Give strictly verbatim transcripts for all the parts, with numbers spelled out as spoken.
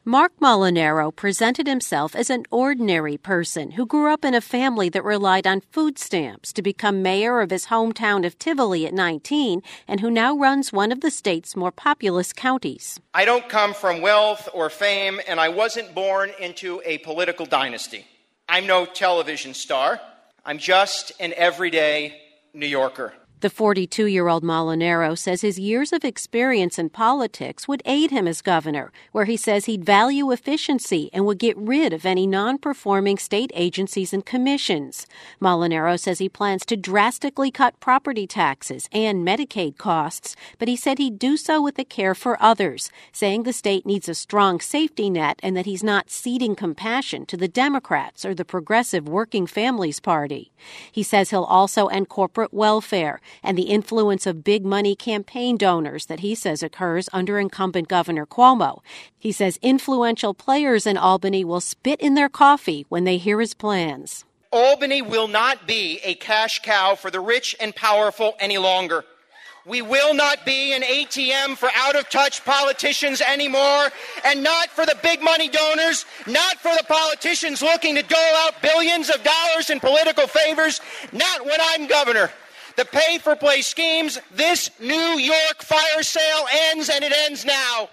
Mark Molinaro presented himself as an ordinary person who grew up in a family that relied on food stamps to become mayor of his hometown of Tivoli at nineteen and who now runs one of the state's more populous counties. I don't come from wealth or fame, and I wasn't born into a political dynasty. I'm no television star. I'm just an everyday New Yorker. The forty-two-year-old Molinaro says his years of experience in politics would aid him as governor, where he says he'd value efficiency and would get rid of any non-performing state agencies and commissions. Molinaro says he plans to drastically cut property taxes and Medicaid costs, but he said he'd do so with a care for others, saying the state needs a strong safety net and that he's not ceding compassion to the Democrats or the Progressive Working Families Party. He says he'll also end corporate welfare and the influence of big money campaign donors that he says occurs under incumbent Governor Cuomo. He says influential players in Albany will spit in their coffee when they hear his plans. Albany will not be a cash cow for the rich and powerful any longer. We will not be an A T M for out-of-touch politicians anymore, and not for the big money donors, not for the politicians looking to dole out billions of dollars in political favors, not when I'm governor. The pay-for-play schemes, this New York fire sale ends, and it ends now.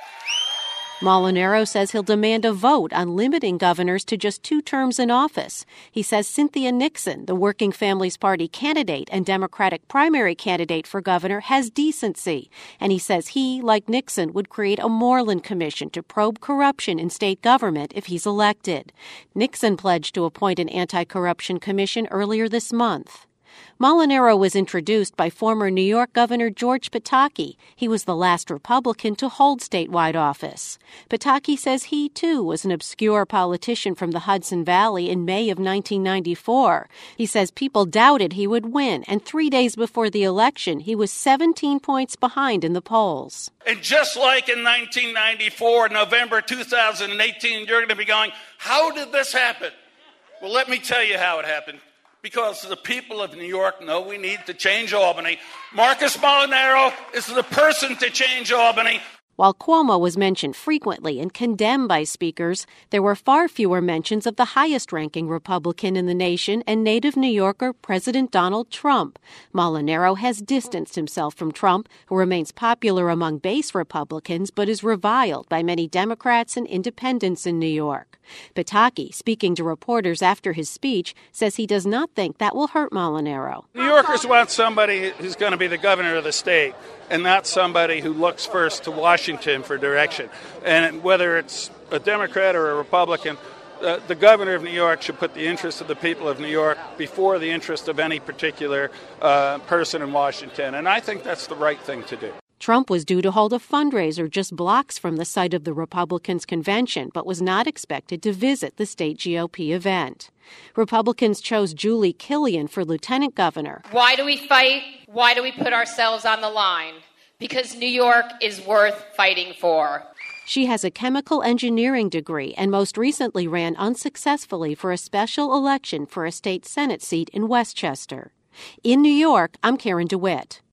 Molinaro says he'll demand a vote on limiting governors to just two terms in office. He says Cynthia Nixon, the Working Families Party candidate and Democratic primary candidate for governor, has decency. And he says he, like Nixon, would create a Moreland Commission to probe corruption in state government if he's elected. Nixon pledged to appoint an anti-corruption commission earlier this month. Molinaro was introduced by former New York Governor George Pataki. He was the last Republican to hold statewide office. Pataki says he, too, was an obscure politician from the Hudson Valley in May of nineteen ninety-four. He says people doubted he would win, and three days before the election, he was seventeen points behind in the polls. And just like in nineteen ninety-four, November two thousand eighteen, you're going to be going, how did this happen? Well, let me tell you how it happened. Because the people of New York know we need to change Albany. Marcus Molinaro is the person to change Albany. While Cuomo was mentioned frequently and condemned by speakers, there were far fewer mentions of the highest-ranking Republican in the nation and native New Yorker President Donald Trump. Molinaro has distanced himself from Trump, who remains popular among base Republicans but is reviled by many Democrats and independents in New York. Pataki, speaking to reporters after his speech, says he does not think that will hurt Molinaro. New Yorkers want somebody who's going to be the governor of the state, and not somebody who looks first to Washington for direction. And whether it's a Democrat or a Republican, uh, the governor of New York should put the interests of the people of New York before the interest of any particular uh, person in Washington. And I think that's the right thing to do. Trump was due to hold a fundraiser just blocks from the site of the Republicans' convention, but was not expected to visit the state G O P event. Republicans chose Julie Killian for lieutenant governor. Why do we fight? Why do we put ourselves on the line? Because New York is worth fighting for. She has a chemical engineering degree and most recently ran unsuccessfully for a special election for a state Senate seat in Westchester. In New York, I'm Karen DeWitt.